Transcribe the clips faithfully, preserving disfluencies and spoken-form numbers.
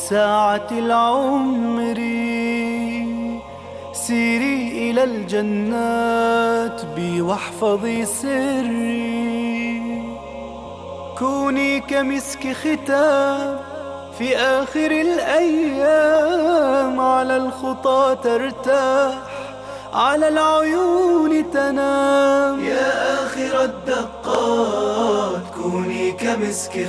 ساعة العمر سيري إلى الجنات بي واحفظي سري، كوني كمسك ختام في آخر الأيام، على الخطى ترتاح على العيون تنام. يا آخر الدقات كوني كمسك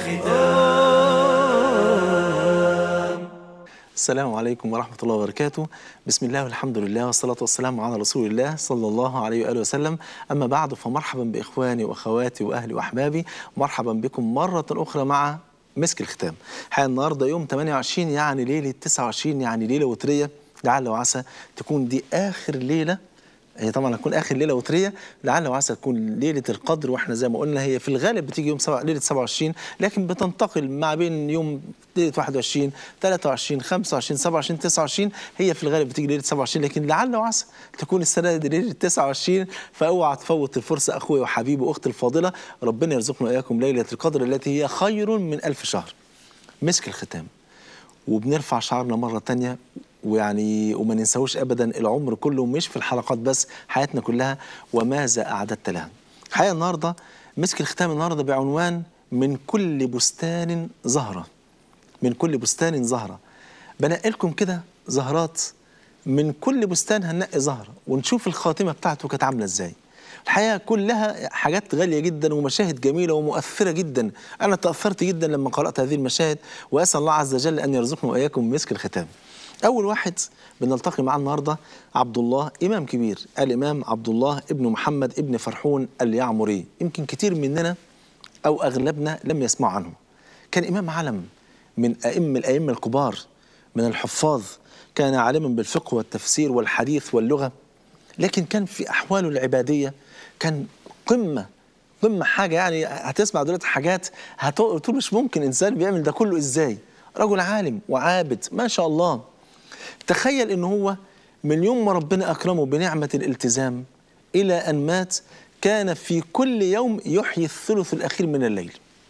ختام. السلام عليكم ورحمة الله وبركاته. بسم الله والحمد لله والصلاة والسلام على رسول الله صلى الله عليه وآله وسلم. أما بعد، فمرحبا بإخواني وأخواتي وأهلي وأحبابي، مرحبا بكم مرة أخرى مع مسك الختام. حقيقة النهاردة يوم ثمانية وعشرين، يعني ليلة تسعة وعشرين، يعني ليلة وترية. لعل وعسى تكون دي آخر ليلة، هي طبعا هتكون آخر ليلة وترية، لعل وعسى تكون ليلة القدر. واحنا زي ما قلنا هي في الغالب بتيجي يوم سبعة ليلة سبعة وعشرين، لكن بتنتقل ما بين يوم ليلة واحد وعشرين، ثلاثة وعشرين، خمسة وعشرين، سبعة وعشرين، تسعة وعشرين. هي في الغالب بتيجي ليلة سبعة وعشرين، لكن لعل وعسى تكون السنة دي ليلة تسعة وعشرين. فاوعى تفوت الفرصة أخوي وحبيبي وأختي الفاضلة. ربنا يرزقنا وإياكم ليلة القدر التي هي خير من ألف شهر. مسك الختام، وبنرفع شعرنا مرة تانية، ويعني وما ننساوش ابدا العمر كله، مش في الحلقات بس، حياتنا كلها. وماذا اعددت لها؟ حقيقة النهارده مسك الختام النهارده بعنوان من كل بستان زهرة. من كل بستان زهرة. بنقي لكم كده زهرات، من كل بستان هننقي زهرة ونشوف الخاتمة بتاعته كانت عاملة ازاي. الحقيقة كلها حاجات غالية جدا ومشاهد جميلة ومؤثرة جدا. أنا تأثرت جدا لما قرأت هذه المشاهد، وأسأل الله عز وجل أن يرزقنا وإياكم مسك الختام. أول واحد بنلتقي معاه النهارده عبد الله، إمام كبير، الإمام عبد الله ابن محمد ابن فرحون اليعمري. يمكن كتير مننا أو أغلبنا لم يسمع عنه. كان إمام علم من أئمة الأئمة الكبار، من الحفاظ. كان عالما بالفقه والتفسير والحديث واللغة، لكن كان في أحواله العبادية كان قمة قمة حاجة. يعني هتسمع دلوقتي حاجات هتقول مش ممكن إنسان بيعمل ده كله إزاي. رجل عالم وعابد ما شاء الله. تخيل إن هو من يوم ما ربنا أكرمه بنعمة الالتزام إلى أن مات، كان في كل يوم يحيي الثلث الأخير من الليل.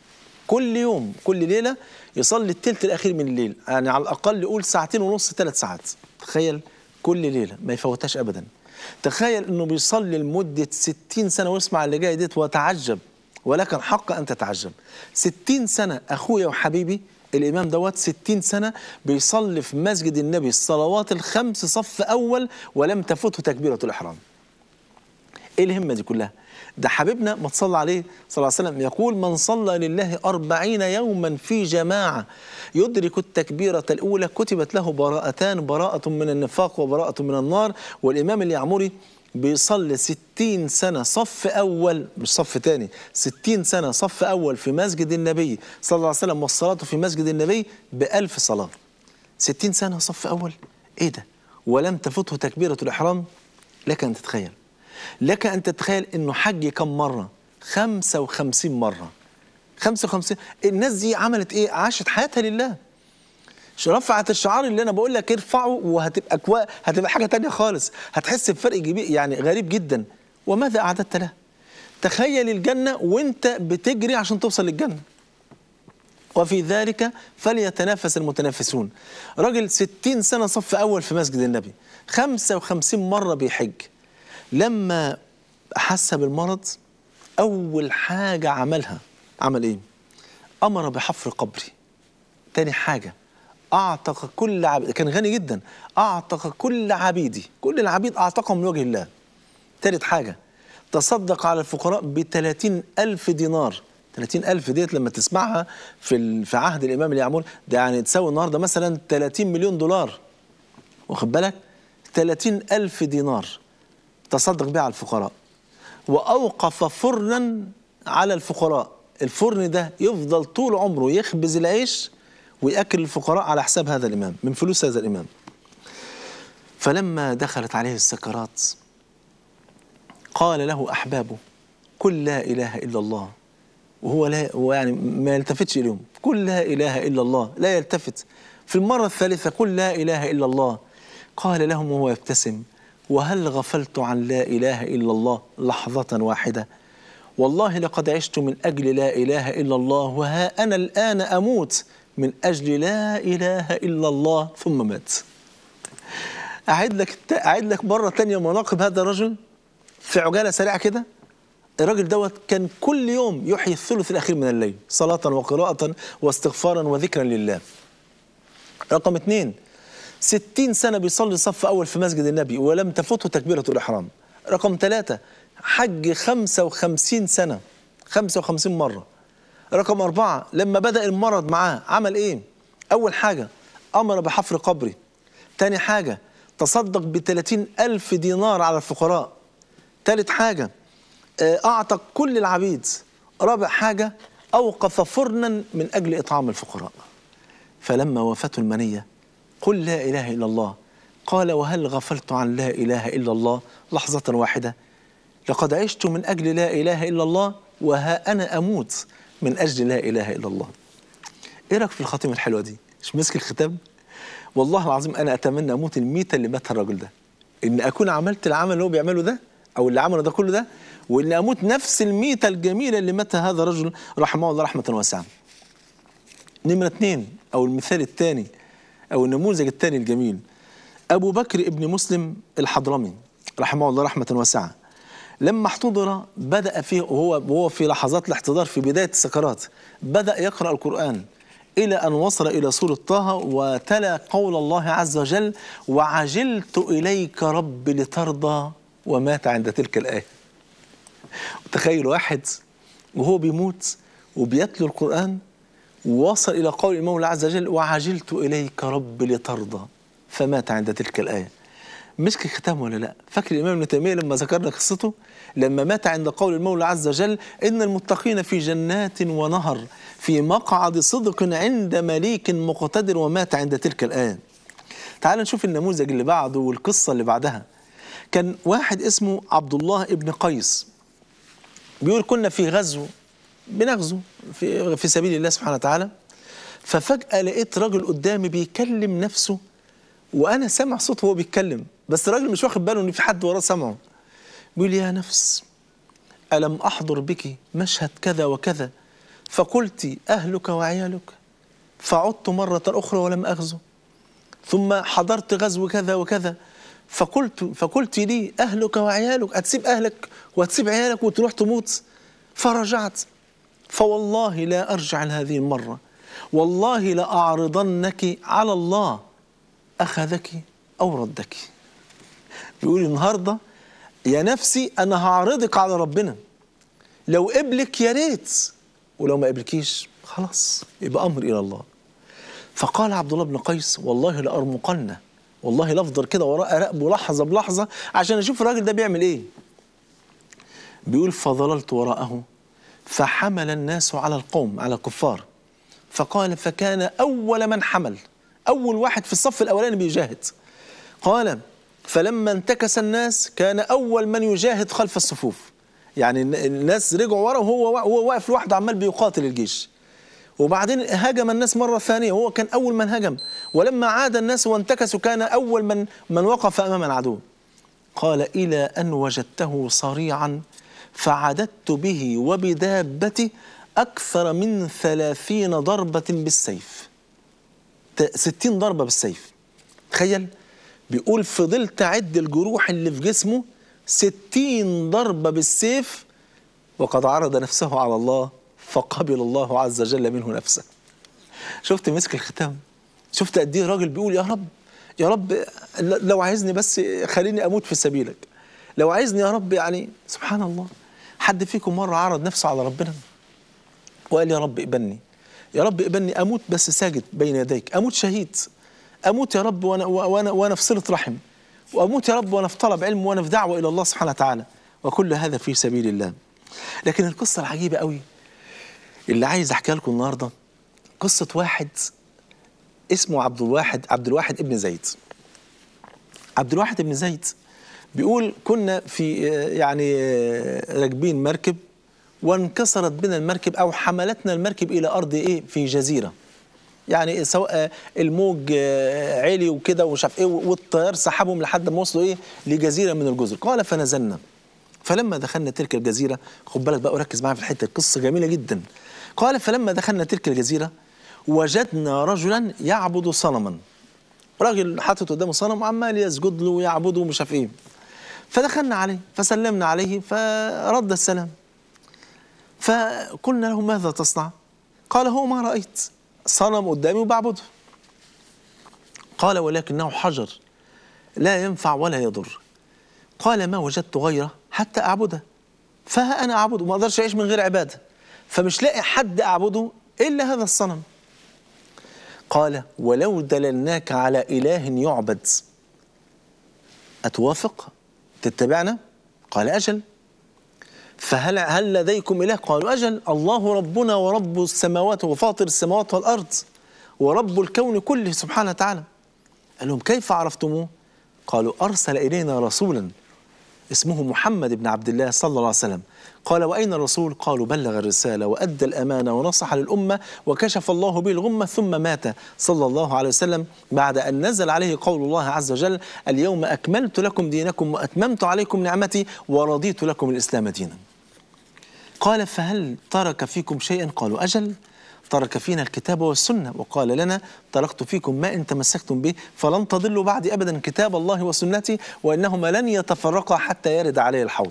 كل يوم كل ليلة يصلي الثلث الأخير من الليل، يعني على الأقل يقول ساعتين ونص ثلاث ساعات. تخيل كل ليلة ما يفوتهاش أبدا. تخيل إنه بيصلي لمدة ستين سنة، واسمع اللي جاي ديت وتعجب، ولك الحق أن تتعجب. ستين سنة أخويا وحبيبي، الإمام دوت ستين سنة بيصلي في مسجد النبي الصلوات الخمس صف أول، ولم تفته تكبيرة الإحرام. إيه الهمة دي كلها؟ ده حبيبنا ما تصلى عليه صلى الله عليه وسلم يقول: من صلى لله أربعين يوما في جماعة يدرك التكبيرة الأولى كتبت له براءتان، براءة من النفاق وبراءة من النار. والإمام اليعمري بيصلي ستين سنة صف أول، مش صف تاني، ستين سنة صف أول في مسجد النبي صلى الله عليه وسلم، والصلاة في مسجد النبي بألف صلاة. ستين سنة صف أول، إيه ده؟ ولم تفته تكبيرة الإحرام. لك أن تتخيل لك أن تتخيل إنه حج كم مرة؟ خمسة وخمسين مرة. خمسة وخمسين. الناس دي عملت إيه؟ عاشت حياتها لله. رفعت الشعار اللي أنا بقول لك ارفعه، وهتبقى كوا... هتبقى حاجة تانية خالص، هتحس بفرق كبير يعني غريب جدا. وماذا أعددت له؟ تخيل الجنة وأنت بتجري عشان توصل للجنة. وفي ذلك فليتنافس المتنافسون. راجل ستين سنة صف أول في مسجد النبي، خمسة وخمسين مرة بيحج. لما أحس بالمرض أول حاجة عملها، عمل إيه؟ أمر بحفر قبري. تاني حاجة أعتق كل عبيد، كان غني جدا، أعتق كل عبيدي، كل العبيد أعتقهم من وجه الله. تالت حاجة تصدق على الفقراء بثلاثين ألف دينار. ثلاثين ألف ديت لما تسمعها في في عهد الإمام اليعمري ده يعني تساوي النهارده مثلا ثلاثين مليون دولار. واخد بالك؟ ثلاثين ألف دينار تصدق بها على الفقراء. وأوقف فرنا على الفقراء، الفرن ده يفضل طول عمره يخبز العيش ويأكل الفقراء على حساب هذا الإمام، من فلوس هذا الإمام. فلما دخلت عليه السكرات قال له أحبابه: قل لا إله إلا الله. وهو لا هو يعني ما يلتفتش إليهم، قل لا إله إلا الله، لا يلتفت. في المرة الثالثة قل لا إله إلا الله. قال لهم وهو يبتسم: وهل غفلت عن لا إله إلا الله لحظة واحدة؟ والله لقد عشت من أجل لا إله إلا الله، وها أنا الآن أموت من أجل لا إله إلا الله ثم مات. أعيد لك أعيد لك مرة تانية مناقب هذا الرجل في عجالة سريعة كده. الراجل دوت كان كل يوم يحيي الثلث الأخير من الليل صلاة وقراءة واستغفارا وذكرا لله. رقم اثنين، ستين سنة بيصلي صف أول في مسجد النبي ولم تفته تكبيرة الإحرام. رقم ثلاثة، حج خمسة وخمسين سنة، خمسة وخمسين مرة. رقم أربعة، لما بدأ المرض معاه عمل إيه؟ أول حاجة أمر بحفر قبره. تاني حاجة تصدق بثلاثين ألف دينار على الفقراء. ثالث حاجة أعتق كل العبيد. رابع حاجة أوقف فرنا من أجل إطعام الفقراء. فلما وافته المنية قل لا إله إلا الله، قال وهل غفلت عن لا إله إلا الله لحظة واحدة؟ لقد عشت من أجل لا إله إلا الله وها أنا أموت من أجل لا إله إلا الله. إيه رأيك في الخاتمة الحلوة دي؟ مش مسك الختام؟ والله العظيم أنا أتمنى أموت الميتة اللي ماتها الراجل ده، إن أكون عملت العمل اللي هو بيعمله ده أو اللي عمله ده كله ده، وإن أموت نفس الميتة الجميلة اللي ماتها هذا الرجل رحمه الله رحمة واسعة. نمرة اثنين أو المثال الثاني أو النموذج الثاني الجميل، أبو بكر ابن مسلم الحضرمي رحمه الله رحمة واسعة. لما احتضر بدأ فيه وهو وهو في لحظات الاحتضار في بداية السكرات بدأ يقرأ القرآن إلى أن وصل إلى سورة طه وتلا قول الله عز وجل وعجلت إليك رب لترضى، ومات عند تلك الآية. تخيل واحد وهو بيموت وبيتلو القرآن ووصل إلى قول المولى عز وجل وعجلت إليك رب لترضى، فمات عند تلك الآية. مسك الختام ولا لا؟ فاكر الإمام ابن تيمية لما ذكرنا قصته لما مات عند قول المولى عز وجل إن المتقين في جنات ونهر في مقعد صدق عند مليك مقتدر، ومات عند تلك الآية. تعال نشوف النموذج اللي بعده والقصة اللي بعدها. كان واحد اسمه عبد الله ابن قيس بيقول كنا في غزو بنغزو في, في سبيل الله سبحانه وتعالى، ففجأة لقيت راجل قدامي بيكلم نفسه وأنا سامع صوته وهو بيتكلم، بس الراجل مش واخد باله إن في حد وراه سامعه. بيقول يا نفس ألم أحضر بك مشهد كذا وكذا فقلت أهلك وعيالك، فعدت مرة أخرى ولم أغزو، ثم حضرت غزو كذا وكذا فقلت فقلت لي أهلك وعيالك، هتسيب أهلك وهتسيب عيالك وتروح تموت؟ فرجعت فوالله لا أرجع هذه المرة، والله لأعرضنك على الله أخذك أو ردك. بيقول النهاردة يا نفسي أنا هعرضك على ربنا، لو قبلك يا ريت، ولو ما قبلكيش خلاص يبقى أمر إلى الله. فقال عبد الله بن قيس والله لأرمقلنا، والله لأفضل كده وراء أراقبه لحظة بلحظة عشان أشوف الراجل ده بيعمل إيه. بيقول فظللت وراءه فحمل الناس على القوم على الكفار، فقال فكان أول من حمل، أول واحد في الصف الأولاني بيجاهد. قال فلما انتكس الناس كان أول من يجاهد خلف الصفوف، يعني الناس رجعوا ورا وهو هو واقف لوحده عمال بيقاتل الجيش. وبعدين هاجم الناس مرة ثانية وهو كان أول من هجم، ولما عاد الناس وانتكسوا كان أول من من وقف أمام العدو. قال إلى أن وجدته صريعا فعددت به وبدابتي أكثر من ثلاثين ضربة بالسيف، ستين ضربة بالسيف. تخيل، بيقول فضلت أعد الجروح اللي في جسمه ستين ضربة بالسيف، وقد عرض نفسه على الله فقبل الله عز وجل منه نفسه. شفت مسك الختام؟ شفت قد ايه راجل بيقول يا رب يا رب لو عايزني بس خليني أموت في سبيلك، لو عايزني يا رب. يعني سبحان الله، حد فيكم مرة عرض نفسه على ربنا وقال يا رب اقبلني، يا رب اقبلني أموت بس ساجد بين يديك، أموت شهيد، أموت يا رب وأنا, وأنا, وأنا في صلة رحم، وأموت يا رب وأنا في طلب علم وأنا في دعوة إلى الله سبحانه وتعالى، وكل هذا في سبيل الله. لكن القصة العجيبة قوي اللي عايز أحكيها لكم النهاردة قصة واحد اسمه عبد الواحد عبد الواحد ابن زيد. عبد الواحد ابن زيد بيقول كنا في يعني راكبين مركب وانكسرت بنا المركب أو حملتنا المركب إلى أرض إيه في جزيرة، يعني سواء الموج عالي وكده ومش عارف إيه والطيار سحبهم لحد ما وصلوا إيه لجزيرة من الجزر. قال فنزلنا، فلما دخلنا تلك الجزيرة، خد بالك بقى وركز معايا في الحتة، القصة جميلة جدا. قال فلما دخلنا تلك الجزيرة وجدنا رجلا يعبد صنما، راجل حاطط قدامه صنم وعمال يسجد له ويعبده ومش عارف ايه. فدخلنا عليه فسلمنا عليه فرد السلام، فقلنا له ماذا تصنع؟ قال هو ما رأيت، صنم قدامي وبعبده. قال ولكنه حجر لا ينفع ولا يضر. قال ما وجدت غيره حتى أعبده، فها أنا أعبده، ما أقدرش أعيش من غير عبادة، فمش لاقي حد أعبده إلا هذا الصنم. قال ولو دللناك على إله يعبد أتوافق تتبعنا؟ قال أجل. فهل هل لديكم إله؟ قالوا أجل، الله ربنا ورب السماوات وفاطر السماوات والأرض ورب الكون كله سبحانه وتعالى. قال لهم كيف عرفتموه؟ قالوا أرسل إلينا رسولا اسمه محمد بن عبد الله صلى الله عليه وسلم. قال وأين الرسول؟ قالوا بلغ الرسالة وأدى الأمانة ونصح للأمة وكشف الله به الغمة ثم مات صلى الله عليه وسلم بعد أن نزل عليه قول الله عز وجل اليوم أكملت لكم دينكم وأتممت عليكم نعمتي ورضيت لكم الإسلام دينا. قال فهل ترك فيكم شيئا؟ قالوا أجل، ترك فينا الكتاب والسنة وقال لنا تركت فيكم ما إن تمسكتم به فلن تضلوا بعدي أبدا كتاب الله وسنتي وإنهما لن يتفرقا حتى يرد عليه الحوض.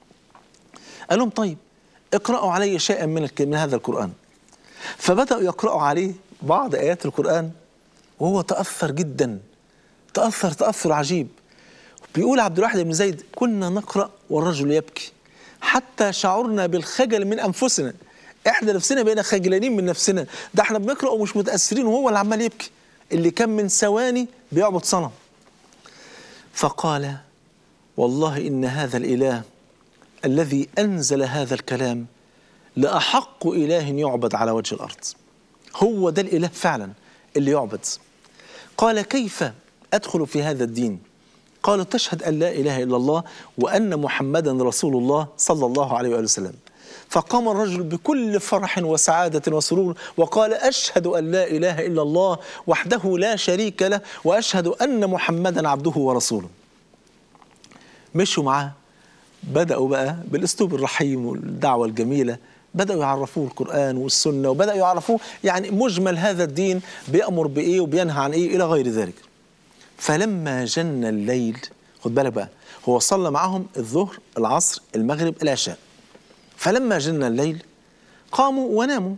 قال لهم طيب اقرأوا علي شيئا من من هذا القرآن. فبدأوا يقرأوا عليه بعض آيات القرآن وهو تأثر جدا، تأثر تأثر عجيب. بيقول عبد الواحد بن زيد كنا نقرأ والرجل يبكي حتى شعرنا بالخجل من أنفسنا، احنا نفسنا بقينا خجلانين من نفسنا، ده احنا بنقرأ ومش متأثرين وهو اللي عمال يبكي اللي كان من ثواني بيعبد صنم. فقال والله إن هذا الإله الذي أنزل هذا الكلام لأحق إله يعبد على وجه الأرض، هو ده الإله فعلا اللي يعبد. قال كيف أدخل في هذا الدين؟ قالوا تشهد أن لا إله إلا الله وأن محمدا رسول الله صلى الله عليه وآله وسلم. فقام الرجل بكل فرح وسعادة وسرور وقال أشهد أن لا إله إلا الله وحده لا شريك له وأشهد أن محمدا عبده ورسوله. مشوا معاه، بدأوا بقى بالأسلوب الرحيم والدعوة الجميلة، بدأوا يعرفوه القرآن والسنة وبدأوا يعرفوه يعني مجمل هذا الدين بيأمر بإيه وبينهى عن إيه إلى غير ذلك. فلما جن الليل، خد بالك بقى، هو صلى معهم الظهر العصر المغرب العشاء، فلما جن الليل قاموا وناموا،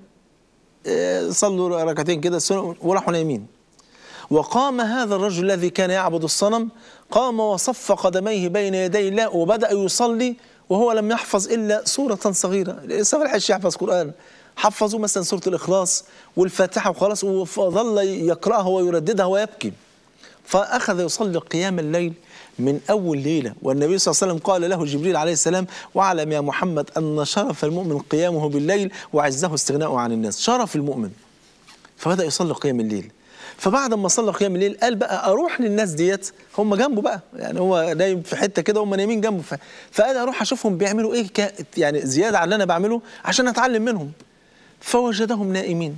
صلوا ركعتين كده وراحوا نايمين. وقام هذا الرجل الذي كان يعبد الصنم، قام وصف قدميه بين يدي الله وبدأ يصلي وهو لم يحفظ إلا سورة صغيرة. لسه ما لحقش يحفظ قرآن، حفظوا مثلا سورة الإخلاص والفاتحة وخلاص، وظل يقرأها ويرددها ويبكي. فأخذ يصلي قيام الليل من أول ليلة، والنبي صلى الله عليه وسلم قال له جبريل عليه السلام واعلم يا محمد أن شرف المؤمن قيامه بالليل وعزه استغناؤه عن الناس، شرف المؤمن. فبدأ يصلي قيام الليل. فبعد ما صلى قيام الليل قال بقى أروح للناس ديت، هم جنبه بقى، يعني هو نايم في حتة كده هم نايمين جنبه، فقال أروح أشوفهم بيعملوا إيه يعني زيادة على اللي أنا بعمله عشان أتعلم منهم. فوجدهم نائمين،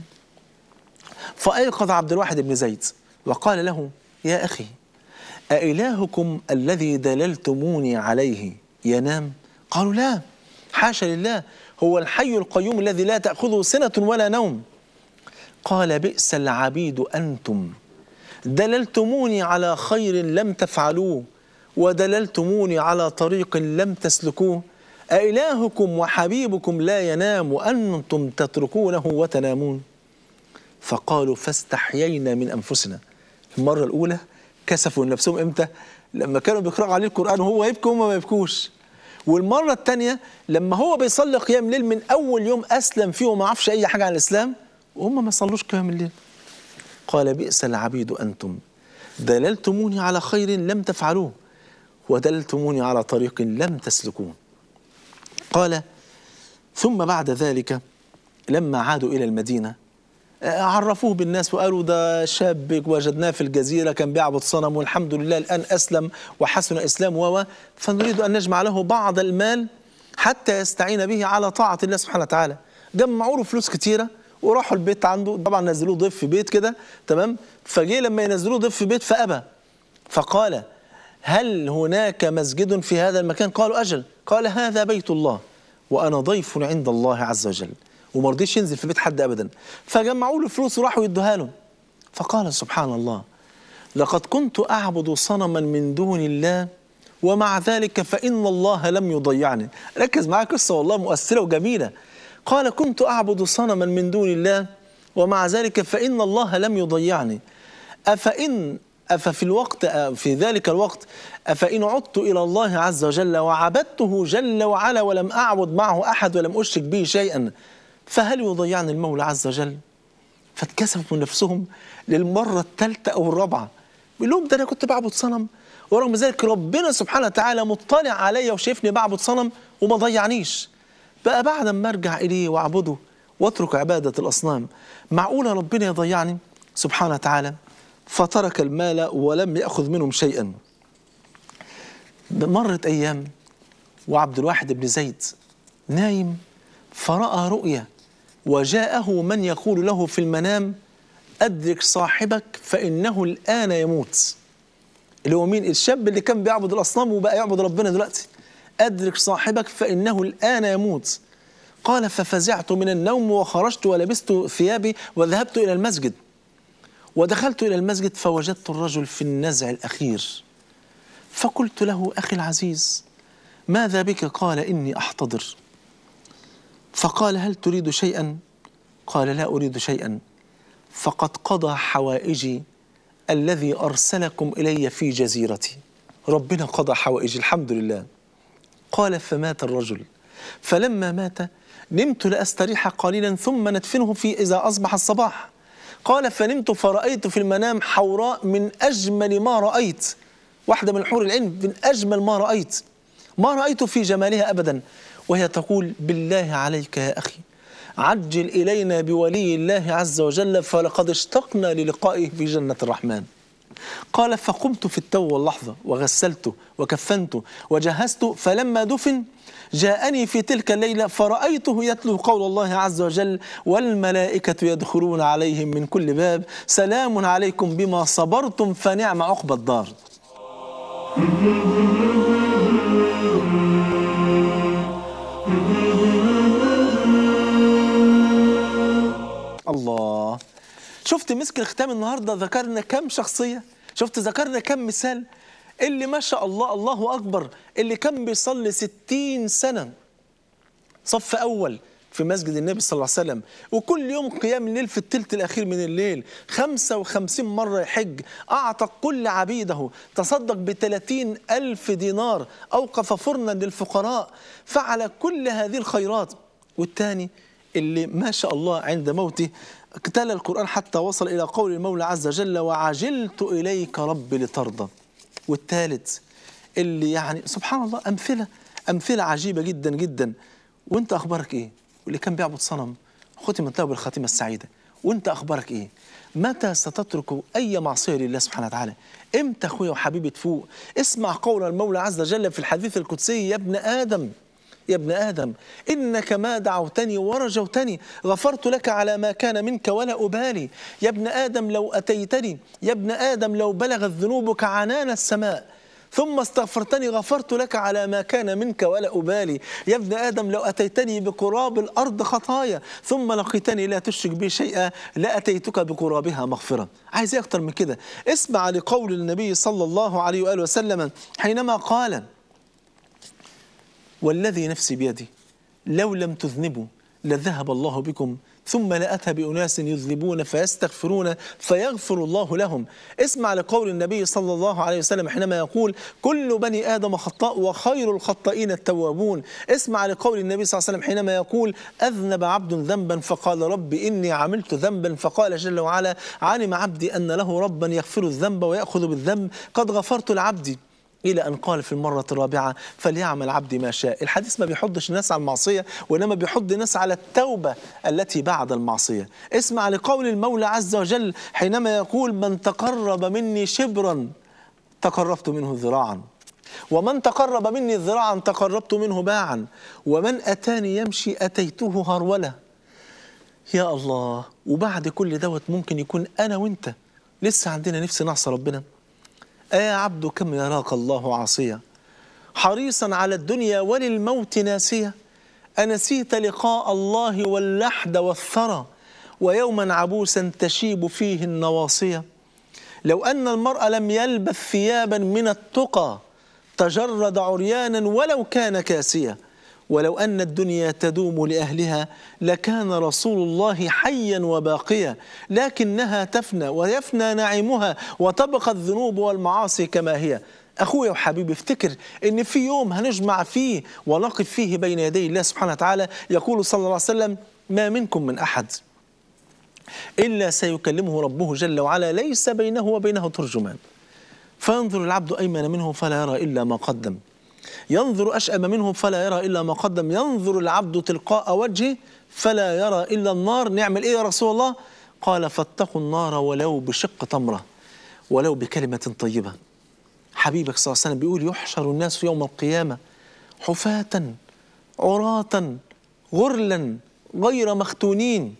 فأيقظ عبد الواحد بن زيد وقال له يا أخي أإلهكم الذي دللتموني عليه ينام؟ قالوا لا حاشا لله، هو الحي القيوم الذي لا تأخذه سنة ولا نوم. قال بئس العبيد أنتم، دللتموني على خير لم تفعلوه ودللتموني على طريق لم تسلكوه. أإلهكم وحبيبكم لا ينام وأنتم تتركونه وتنامون؟ فقالوا فاستحيينا من أنفسنا. المرة الأولى كسفوا نفسهم إمتى؟ لما كانوا بيقرأوا عليه القرآن وهو يبكي وهم ما يبكوش. والمرة الثانية لما هو بيصلي قيام ليل من أول يوم أسلم فيه وما عرفش أي حاجة عن الإسلام وهم ما صلوش قيام الليل. قال بئس العبيد أنتم، دللتموني على خير لم تفعلوه ودللتموني على طريق لم تسلكوه. قال ثم بعد ذلك لما عادوا إلى المدينة عرفوه بالناس وقالوا ده شاب وجدناه في الجزيرة كان بيعبد صنم والحمد لله الآن أسلم وحسن إسلام و فنريد أن نجمع له بعض المال حتى يستعين به على طاعة الله سبحانه وتعالى. جمعوا له فلوس كتيرة وراحوا البيت عنده، طبعا نزلوه ضيف في بيت كده تمام. فجي لما ينزلوه ضيف في بيت فأبى، فقال هل هناك مسجد في هذا المكان؟ قالوا أجل. قال هذا بيت الله وأنا ضيف عند الله عز وجل وما رضيش ينزل في بيت حد أبدا. فجمعوا له فلوس وراحوا يدوها له. فقال سبحان الله: لقد كنت أعبد صنما من دون الله ومع ذلك فإن الله لم يضيعني. ركز معايا، قصة والله مؤثرة وجميلة. قال: كنت أعبد صنما من دون الله ومع ذلك فإن الله لم يضيعني. أفإن أففي الوقت في ذلك الوقت أفإن عدت إلى الله عز وجل وعبدته جل وعلا ولم أعبد معه أحد ولم أشرك به شيئا فهل يضيعني المولى عز وجل؟ فاتكسفوا من نفسهم للمرة الثالثة أو الرابعة. بيقول لهم: ده أنا كنت بعبد صنم ورغم ذلك ربنا سبحانه وتعالى مطلع عليا وشايفني بعبد صنم وما ضيعنيش. بقى بعد ما أرجع إليه وأعبده واترك عبادة الأصنام معقولة ربنا يضيعني سبحانه وتعالى؟ فترك المال ولم يأخذ منهم شيئا. مرت أيام وعبد الواحد بن زيد نايم فرأى رؤيا وجاءه من يقول له في المنام: أدرك صاحبك فإنه الآن يموت. اللي هو مين؟ الشاب اللي كان بيعبد الأصنام وبقى يعبد ربنا دلوقتي. أدرك صاحبك فإنه الآن يموت. قال: ففزعت من النوم وخرجت ولبست ثيابي وذهبت إلى المسجد، ودخلت إلى المسجد فوجدت الرجل في النزع الأخير، فقلت له: أخي العزيز ماذا بك؟ قال: إني أحتضر. فقال: هل تريد شيئا؟ قال: لا أريد شيئا، فقد قضى حوائجي الذي أرسلكم إلي في جزيرتي. ربنا قضى حوائجي الحمد لله. قال: فمات الرجل، فلما مات نمت لأستريح قليلا ثم ندفنه في إذا أصبح الصباح. قال: فنمت فرأيت في المنام حوراء من أجمل ما رأيت، واحدة من حور العين من أجمل ما رأيت، ما رأيت في جمالها أبدا، وهي تقول: بالله عليك يا أخي عجل إلينا بولي الله عز وجل فلقد اشتقنا للقائه في جنة الرحمن. قال: فقمت في التو واللحظة وغسلته وكفنته وجهزته، فلما دفن جاءني في تلك الليلة فرأيته يتلو قول الله عز وجل: والملائكة يدخلون عليهم من كل باب سلام عليكم بما صبرتم فنعم عقبى الدار. الله. شفت مسك الختام النهاردة ذكرنا كم شخصية، شفت ذكرنا كم مثال. اللي ما شاء الله الله أكبر اللي كان بيصلي ستين سنة صف أول في مسجد النبي صلى الله عليه وسلم، وكل يوم قيام الليل في الثلث الأخير من الليل، خمسة وخمسين مرة يحج، أعتق كل عبيده، تصدق بثلاثين ألف دينار، أوقف فرنا للفقراء، فعل كل هذه الخيرات. والثاني اللي ما شاء الله عند موته تلا القرآن حتى وصل إلى قول المولى عز وجل: وعجلت إليك رب لترضى. والثالث اللي يعني سبحان الله أمثلة أمثلة عجيبة جدا جدا. وانت أخبارك إيه؟ واللي كان بيعبد صنم ختمت له بالخاتمة السعيدة. وانت أخبارك إيه؟ متى ستترك أي معصية لله سبحانه وتعالى؟ امتى أخويا وحبيبي تفوق؟ اسمع قول المولى عز وجل في الحديث القدسي: يا ابن آدم يا ابن آدم إنك ما دعوتني ورجوتني غفرت لك على ما كان منك ولا أبالي. يا ابن آدم لو أتيتني، يا ابن آدم لو بلغت ذنوبك عنان السماء ثم استغفرتني غفرت لك على ما كان منك ولا أبالي. يا ابن آدم لو أتيتني بقراب الأرض خطايا ثم لقيتني لا تشرك بي شيئا لأتيتك بقرابها مغفرة. عايز ايه أكتر من كده؟ اسمع لقول النبي صلى الله عليه وآله وسلم حينما قال: والذي نفسي بيدي لو لم تذنبوا لذهب الله بكم ثم لأتى بأناس يذنبون فيستغفرون فيغفر الله لهم. اسمع لقول النبي صلى الله عليه وسلم حينما يقول: كل بني آدم خطاء وخير الخطائين التوابون. اسمع لقول النبي صلى الله عليه وسلم حينما يقول: أذنب عبد ذنبا فقال رب إني عملت ذنبا فقال جل وعلا: علم عبدي أن له ربا يغفر الذنب ويأخذ بالذنب قد غفرت لعبدي، إلى أن قال في المرة الرابعة: فليعمل عبدي ما شاء. الحديث ما بيحضش الناس على المعصية وإنما بيحض الناس على التوبة التي بعد المعصية. اسمع لقول المولى عز وجل حينما يقول: من تقرب مني شبرا تقربت منه ذراعا، ومن تقرب مني ذراعا تقربت منه باعا، ومن أتاني يمشي أتيته هرولة. يا الله. وبعد كل دوت ممكن يكون أنا وإنت لسه عندنا نفس نعصى ربنا. يا عبد كم يراك الله عاصيا حريصا على الدنيا وللموت ناسيا، أنسيت لقاء الله واللحد والثرى ويوما عبوسا تشيب فيه النواصية؟ لو أن المرء لم يلبث ثيابا من التقى تجرد عريانا ولو كان كاسيا. ولو أن الدنيا تدوم لأهلها لكان رسول الله حيا وباقيا، لكنها تفنى ويفنى نعيمها وتبقى الذنوب والمعاصي كما هي. أخويا وحبيبي، افتكر إن في يوم هنجمع فيه ونقف فيه بين يدي الله سبحانه وتعالى. يقول صلى الله عليه وسلم: ما منكم من أحد إلا سيكلمه ربه جل وعلا ليس بينه وبينه ترجمان، فينظر العبد أيمن منه فلا يرى إلا ما قدم، ينظر أشأم منه فلا يرى إلا ما قدم، ينظر العبد تلقاء وجهه فلا يرى إلا النار. نعمل إيه يا رسول الله؟ قال: فاتقوا النار ولو بشق تمرة، ولو بكلمة طيبة. حبيبك صلى الله عليه وسلم بيقول: يحشر الناس يوم القيامة حفاة عراة غرلا غير مختونين.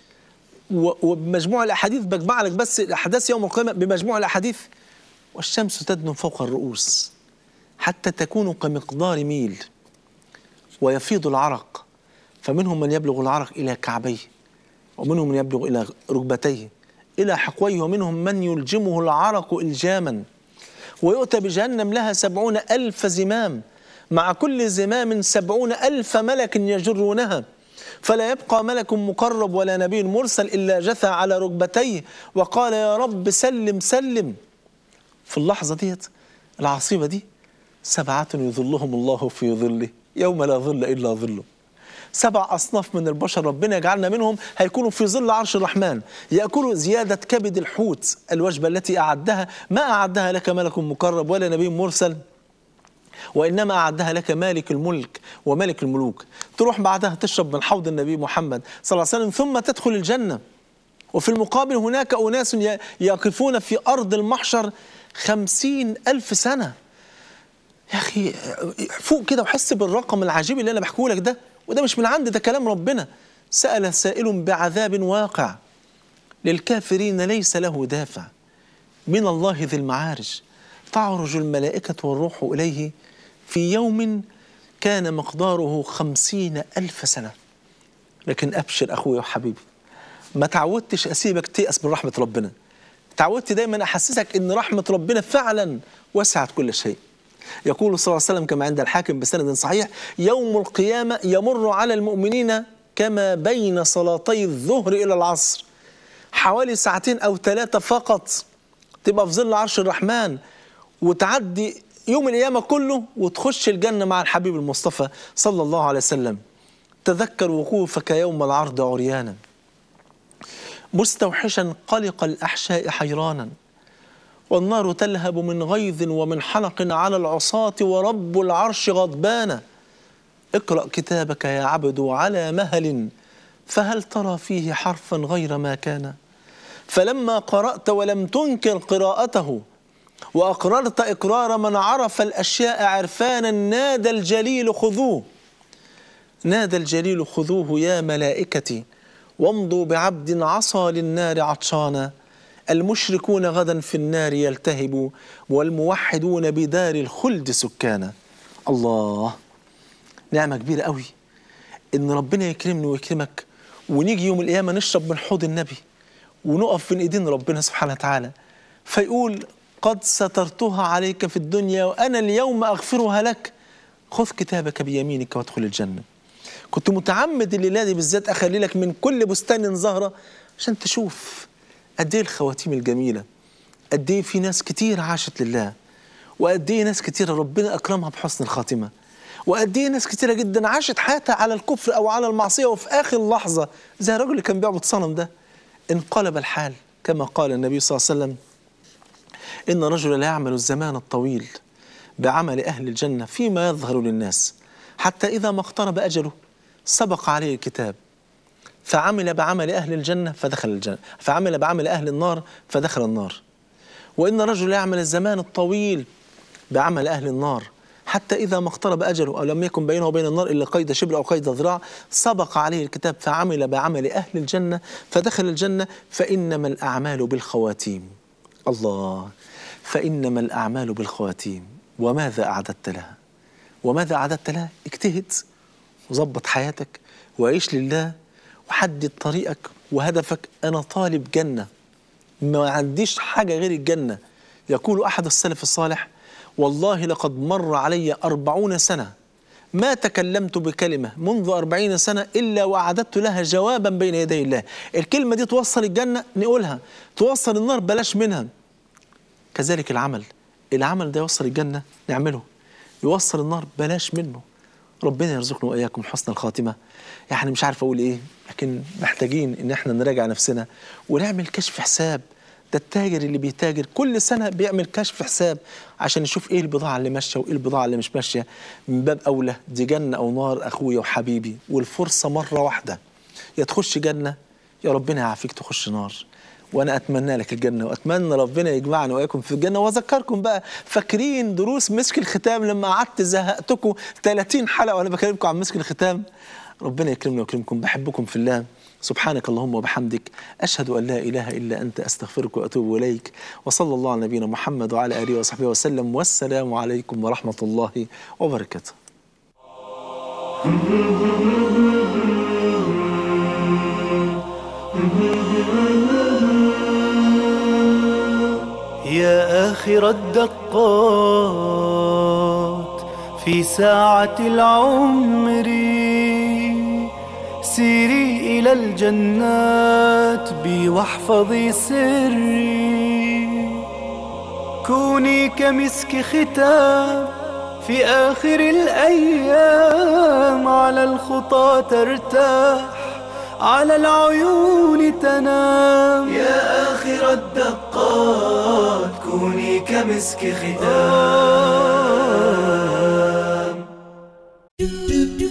وبمجموع الأحاديث بجمع لك بس الأحداث يوم القيامة بمجموع الأحاديث: والشمس تدنو فوق الرؤوس حتى تكون كمقدار ميل، ويفيض العرق، فمنهم من يبلغ العرق إلى كعبيه، ومنهم من يبلغ إلى ركبتيه إلى حقويه، ومنهم من يلجمه العرق إلجاما. ويؤتى بجهنم لها سبعون ألف زمام، مع كل زمام سبعون ألف ملك يجرونها، فلا يبقى ملك مقرب ولا نبي مرسل إلا جثى على ركبتيه وقال: يا رب سلم سلم. في اللحظة ديت العصيبة دي: سبعة يظلهم الله في ظله يوم لا ظل إلا ظله. سبع أصناف من البشر ربنا يجعلنا منهم هيكونوا في ظل عرش الرحمن، يأكلوا زيادة كبد الحوت، الوجبة التي أعدها ما أعدها لك ملك مقرب ولا نبي مرسل، وإنما أعدها لك مالك الملك وملك الملوك. تروح بعدها تشرب من حوض النبي محمد صلى الله عليه وسلم ثم تدخل الجنة. وفي المقابل هناك أناس يقفون في أرض المحشر خمسين ألف سنة. يا أخي فوق كده وحس بالرقم العجيب اللي أنا بحكيه لك ده، وده مش من عندي، ده كلام ربنا. سأل سائل بعذاب واقع للكافرين ليس له دافع من الله ذي المعارج، تعرج الملائكة والروح إليه في يوم كان مقداره خمسين ألف سنة. لكن أبشر أخوي وحبيبي، ما تعودتش أسيبك تيأس من رحمة ربنا، تعودت دايما أحسسك أن رحمة ربنا فعلا وسعت كل شيء. يقول صلى الله عليه وسلم كما عند الحاكم بسند صحيح: يوم القيامة يمر على المؤمنين كما بين صلاتي الظهر إلى العصر، حوالي ساعتين أو ثلاثة فقط، تبقى في ظل عرش الرحمن وتعدي يوم القيامة كله وتخش الجنة مع الحبيب المصطفى صلى الله عليه وسلم. تذكر وقوفك يوم العرض عريانا مستوحشا قلق الأحشاء حيرانا، والنار تلهب من غيظ ومن حنق على العصاة ورب العرش غضبانا. اقرأ كتابك يا عبد على مهل، فهل ترى فيه حرفا غير ما كان؟ فلما قرأت ولم تنكر قراءته وأقررت إقرار من عرف الأشياء عرفانا، نادى الجليل خذوه، نادى الجليل خذوه يا ملائكتي، وامضوا بعبد عصى للنار عطشانا. المشركون غدا في النار يلتهبوا، والموحدون بدار الخلد سكانا. الله، نعمة كبيرة قوي إن ربنا يكرمني ويكرمك ونيجي يوم القيامة نشرب من حوض النبي ونقف بين إيدين ربنا سبحانه وتعالى، فيقول: قد سترتها عليك في الدنيا وأنا اليوم أغفرها لك، خذ كتابك بيمينك وادخل الجنة. كنت متعمد الليلة دي بالذات أخلي لك من كل بستان زهرة عشان تشوف قد ايه الخواتيم الجميلة، قد ايه في ناس كتير عاشت لله، وقد ايه ناس كتير ربنا أكرمها بحسن الخاتمة، وقد ايه ناس كتيرة جدا عاشت حياتها على الكفر أو على المعصية، وفي آخر لحظة زي الرجل اللي كان بيعبد صنم ده انقلب الحال، كما قال النبي صلى الله عليه وسلم: إن الرجل لا يعمل الزمان الطويل بعمل أهل الجنة فيما يظهر للناس، حتى إذا ما اقترب أجله سبق عليه الكتاب فعمل بعمل أهل الجنة فدخل الجنة، فعمل بعمل أهل النار فدخل النار. وإن الرجل يعمل الزمان الطويل بعمل أهل النار حتى إذا ما اقترب أجله أو لم يكن بينه وبين النار إلا قيد شبر أو قيد ذراع سبق عليه الكتاب فعمل بعمل أهل الجنة فدخل الجنة. فإنما الأعمال بالخواتيم. الله، فإنما الأعمال بالخواتيم. وماذا أعددت لها؟ وماذا أعددت لها؟ اجتهد وظبط حياتك وعيش لله وحدد طريقك وهدفك. أنا طالب جنة، ما عنديش حاجة غير الجنة. يقول أحد السلف الصالح: والله لقد مر علي أربعون سنة ما تكلمت بكلمة منذ أربعين سنة إلا وأعددت لها جوابا بين يدي الله. الكلمة دي توصل الجنة نقولها، توصل النار بلاش منها. كذلك العمل، العمل ده يوصل الجنة نعمله، يوصل النار بلاش منه. ربنا يرزقنا وإياكم حسن الخاتمة. يعني مش عارف أقول إيه، لكن محتاجين إن احنا نراجع نفسنا ونعمل كشف حساب. ده التاجر اللي بيتاجر كل سنة بيعمل كشف حساب عشان يشوف إيه البضاعة اللي ماشية وإيه البضاعة اللي مش ماشية. من باب أولى دي جنة أو نار أخويا وحبيبي، والفرصة مرة واحدة، يا تخش جنة يا ربنا يعافيك تخش نار. وأنا أتمنى لك الجنة، وأتمنى ربنا يجمعنا وإياكم في الجنة. وأذكركم بقى، فاكرين دروس مسك الختام لما قعدت زهقتكم ثلاثين حلقة وأنا بكلمكم عن مسك الختام؟ ربنا يكرمنا ويكرمكم، بحبكم في الله. سبحانك اللهم وبحمدك، أشهد أن لا إله إلا أنت، أستغفرك وأتوب إليك. وصلى الله على نبينا محمد وعلى آله وصحبه وسلم، والسلام عليكم ورحمة الله وبركاته. يا آخر الدقات في ساعة العمر، سيري إلى الجنات بي واحفظي سري. كوني كمسك ختام في آخر الأيام، على الخطى ترتاح، على العيون تنام. يا آخر الدقات كوني كمسك ختام.